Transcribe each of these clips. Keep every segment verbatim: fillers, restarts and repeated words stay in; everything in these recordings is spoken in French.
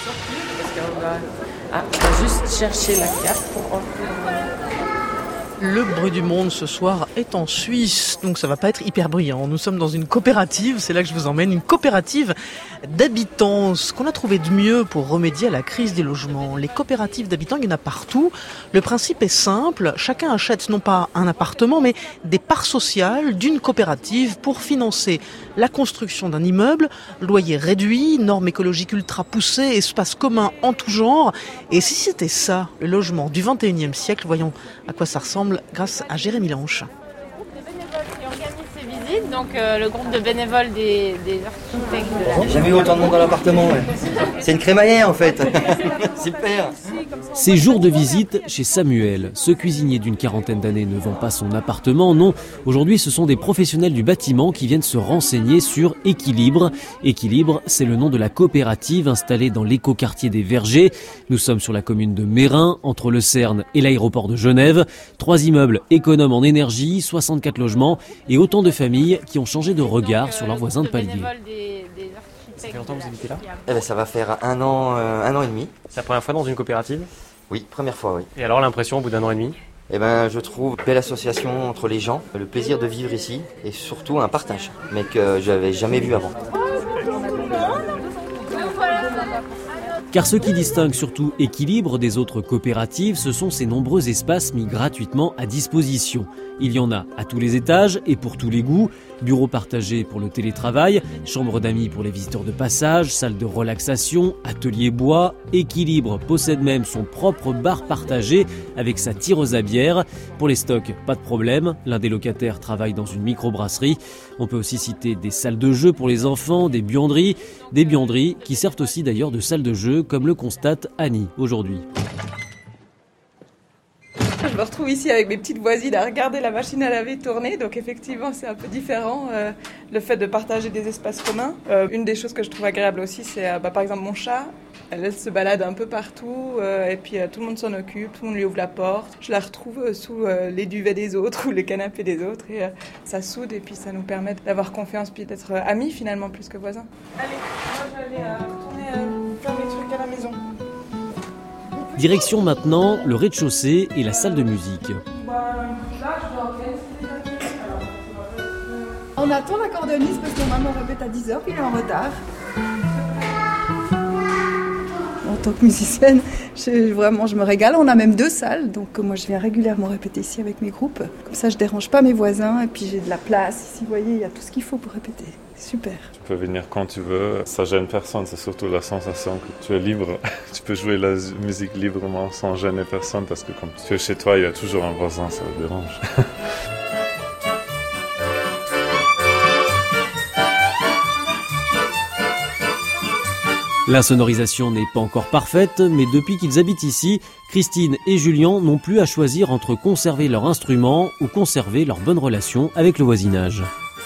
Parce qu'on va, ah, on va juste chercher la carte pour entrer. Le bruit du monde ce soir est en Suisse, donc ça va pas être hyper bruyant. Nous sommes dans une coopérative, c'est là que je vous emmène, une coopérative d'habitants. Ce qu'on a trouvé de mieux pour remédier à la crise des logements. Les coopératives d'habitants, il y en a partout. Le principe est simple, chacun achète non pas un appartement, mais des parts sociales d'une coopérative pour financer la construction d'un immeuble, loyer réduit, normes écologiques ultra poussées, espaces communs en tout genre. Et si c'était ça, le logement du vingt et unième siècle, voyons à quoi ça ressemble grâce à Jérémy Lanche. Qui organise ces visites, donc euh, le groupe de bénévoles des, des architectes de la... J'ai jamais eu autant de monde dans l'appartement. Ouais. C'est une crémaillère en fait. Super. Ces jours de visite chez Samuel. Ce cuisinier d'une quarantaine d'années ne vend pas son appartement, non. Aujourd'hui, ce sont des professionnels du bâtiment qui viennent se renseigner sur Équilibre. Équilibre, c'est le nom de la coopérative installée dans l'écoquartier des Vergers. Nous sommes sur la commune de Meyrin, entre le Cerne et l'aéroport de Genève. Trois immeubles économes en énergie, soixante-quatre logements et autant de familles qui ont changé de regard sur leurs voisins de palier. Ça fait longtemps que vous habitez là ? Eh ben, ça va faire un an, euh, un an et demi. C'est la première fois dans une coopérative ? Oui, première fois, oui. Et alors l'impression au bout d'un an et demi ? Eh ben, je trouve belle association entre les gens, le plaisir de vivre ici et surtout un partage, mais que je n'avais jamais vu avant. Car ce qui distingue surtout Équilibre des autres coopératives, ce sont ces nombreux espaces mis gratuitement à disposition. Il y en a à tous les étages et pour tous les goûts. Bureaux partagés pour le télétravail, chambres d'amis pour les visiteurs de passage, salle de relaxation, atelier bois. Équilibre possède même son propre bar partagé avec sa tireuse à bière. Pour les stocks, pas de problème. L'un des locataires travaille dans une microbrasserie. On peut aussi citer des salles de jeux pour les enfants, des buanderies. Des buanderies qui servent aussi d'ailleurs de salles de jeu, comme le constate Annie aujourd'hui. Je me retrouve ici avec mes petites voisines à regarder la machine à laver tourner, donc effectivement c'est un peu différent, euh, le fait de partager des espaces communs. Euh, une des choses que je trouve agréable aussi, c'est euh, bah, par exemple mon chat, elle, elle se balade un peu partout euh, et puis euh, tout le monde s'en occupe, tout le monde lui ouvre la porte. Je la retrouve euh, sous euh, les duvets des autres ou les canapés des autres et euh, ça soude et puis ça nous permet d'avoir confiance puis d'être euh, amis finalement plus que voisins. Allez, moi je vais aller euh, retourner euh, faire mes trucs à la maison. Direction maintenant le rez-de-chaussée et la salle de musique. On attend l'accordéoniste parce que maman répète à dix heures, il est en retard. En tant que musicienne, je, vraiment, je me régale. On a même deux salles, donc moi je viens régulièrement répéter ici avec mes groupes. Comme ça, je dérange pas mes voisins et puis j'ai de la place. Ici, vous voyez, il y a tout ce qu'il faut pour répéter. Super. Tu peux venir quand tu veux, ça gêne personne, c'est surtout la sensation que tu es libre. Tu peux jouer la musique librement sans gêner personne parce que quand tu es chez toi, il y a toujours un voisin, ça te dérange. L'insonorisation n'est pas encore parfaite, mais depuis qu'ils habitent ici, Christine et Julien n'ont plus à choisir entre conserver leur instrument ou conserver leur bonne relation avec le voisinage.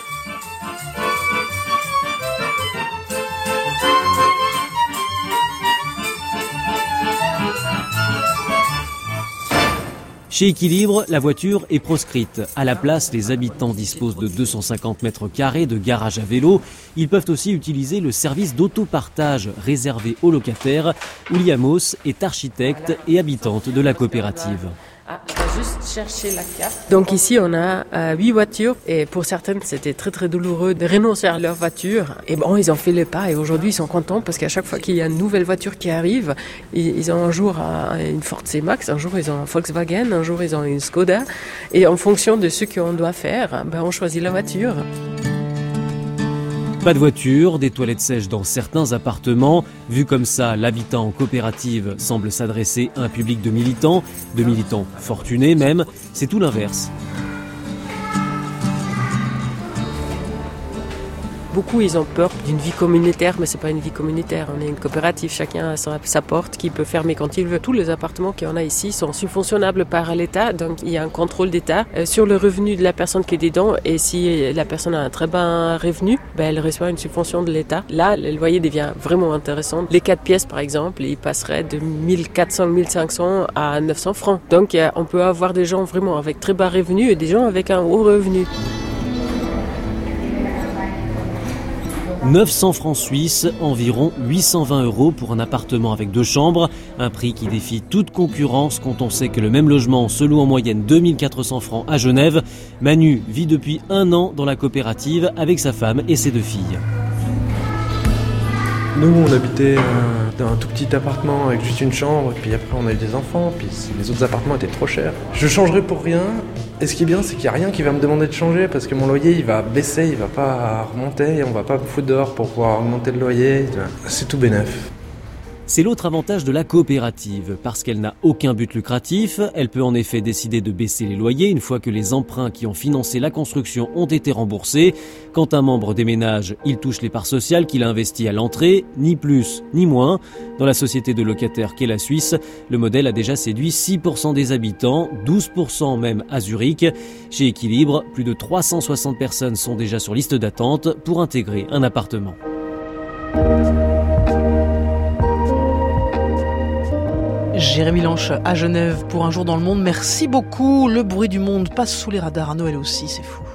Chez Équilibre, la voiture est proscrite. À la place, les habitants disposent de deux cent cinquante mètres carrés de garage à vélo. Ils peuvent aussi utiliser le service d'autopartage réservé aux locataires. Ouliamos est architecte et habitante de la coopérative. Ah, je vais juste chercher la carte. Donc ici, on a euh, huit voitures et pour certaines, c'était très très douloureux de renoncer à leur voiture. Et bon, ils ont fait le pas et aujourd'hui, ils sont contents parce qu'à chaque fois qu'il y a une nouvelle voiture qui arrive, ils, ils ont un jour une Ford C-Max, un jour ils ont un Volkswagen, un jour ils ont une Skoda. Et en fonction de ce qu'on doit faire, ben, on choisit la voiture. Pas de voiture, des toilettes sèches dans certains appartements. Vu comme ça, l'habitat en coopérative semble s'adresser à un public de militants, de militants fortunés même. C'est tout l'inverse. Beaucoup, ils ont peur d'une vie communautaire, mais c'est pas une vie communautaire. On est une coopérative, chacun a sa, sa porte qui peut fermer quand il veut. Tous les appartements qu'on a ici sont subventionnables par l'État, donc il y a un contrôle d'État euh, sur le revenu de la personne qui est dedans. Et si la personne a un très bas revenu, ben, elle reçoit une subvention de l'État. Là, le loyer devient vraiment intéressant. Les quatre pièces, par exemple, ils passeraient de mille quatre cents, mille cinq cents à neuf cents francs. Donc euh, on peut avoir des gens vraiment avec très bas revenu et des gens avec un haut revenu. neuf cents francs suisses, environ huit cent vingt euros pour un appartement avec deux chambres. Un prix qui défie toute concurrence quand on sait que le même logement se loue en moyenne deux mille quatre cents francs à Genève. Manu vit depuis un an dans la coopérative avec sa femme et ses deux filles. Nous, on habitait euh, dans un tout petit appartement avec juste une chambre, puis après on a eu des enfants, puis les autres appartements étaient trop chers. Je changerai pour rien, et ce qui est bien, c'est qu'il n'y a rien qui va me demander de changer, parce que mon loyer, il va baisser, il va pas remonter, et on va pas me foutre dehors pour pouvoir augmenter le loyer. C'est tout bénef. C'est l'autre avantage de la coopérative. Parce qu'elle n'a aucun but lucratif, elle peut en effet décider de baisser les loyers une fois que les emprunts qui ont financé la construction ont été remboursés. Quand un membre déménage, il touche les parts sociales qu'il a investies à l'entrée, ni plus ni moins. Dans la société de locataires qu'est la Suisse, le modèle a déjà séduit six pour cent des habitants, douze pour cent même à Zurich. Chez Équilibre, plus de trois cent soixante personnes sont déjà sur liste d'attente pour intégrer un appartement. Jérémy Lanche à Genève pour Un jour dans le monde. Merci beaucoup. Le bruit du monde passe sous les radars à Noël aussi, c'est fou.